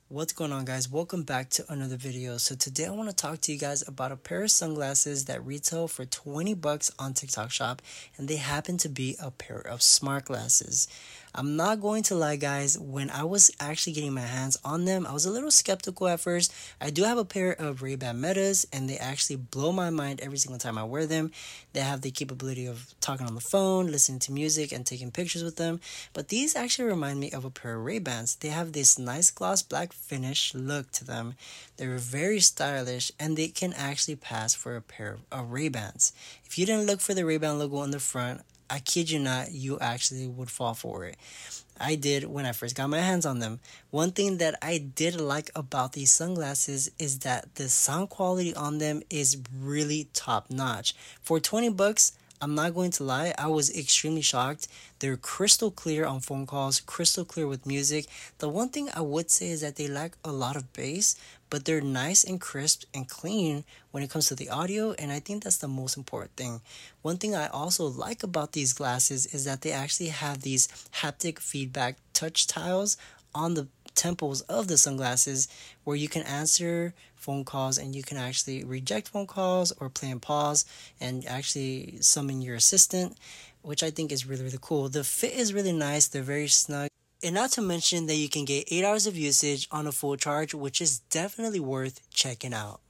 What's going on, guys? Welcome back to another video. So today I want to talk to you guys about a pair of sunglasses that retail for 20 bucks on TikTok shop, and they happen to be a pair of smart glasses. I'm not going to lie, guys, when I was actually getting my hands on them, I was a little skeptical at first. I do have a pair of Ray-Ban Metas, and they actually blow my mind every single time I wear them. They have the capability of talking on the phone, listening to music, and taking pictures with them. But these actually remind me of a pair of Ray-Bans. They have this nice gloss black finish look to them. They're very stylish, and they can actually pass for a pair of Ray-Bans. If you didn't look for the Ray-Ban logo on the front, I kid you not, you actually would fall for it. I did when I first got my hands on them. One thing that I did like about these sunglasses is that the sound quality on them is really top notch. For 20 bucks, I'm not going to lie, I was extremely shocked. They're crystal clear on phone calls, crystal clear with music. The one thing I would say is that they lack a lot of bass, but they're nice and crisp and clean when it comes to the audio, and I think that's the most important thing. One thing I also like about these glasses is that they actually have these haptic feedback touch tiles on the temples of the sunglasses where you can answer phone calls and you can actually reject phone calls or play and pause and actually summon your assistant, which I think is really, really cool. The fit is really nice. They're very snug. And not to mention that you can get 8 hours of usage on a full charge, which is definitely worth checking out.